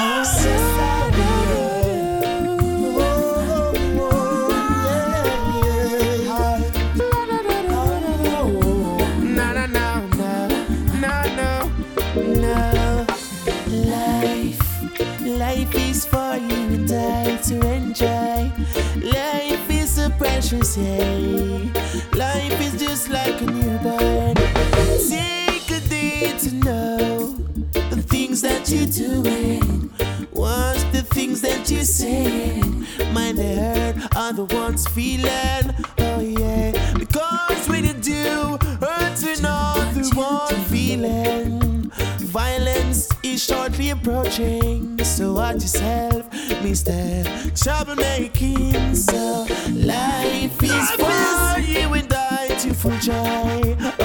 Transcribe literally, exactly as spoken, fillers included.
Life is for you and I to enjoy. Life is a precious day. Life is just like a newborn. Take a day to know the things that you're doing. What's the things that you're saying? Mind the hurt, other ones feeling. Oh yeah, because when you do hurt another one feeling, violence is shortly approaching. So watch yourself, Mister Troublemaking. So life is for you and I to full joy.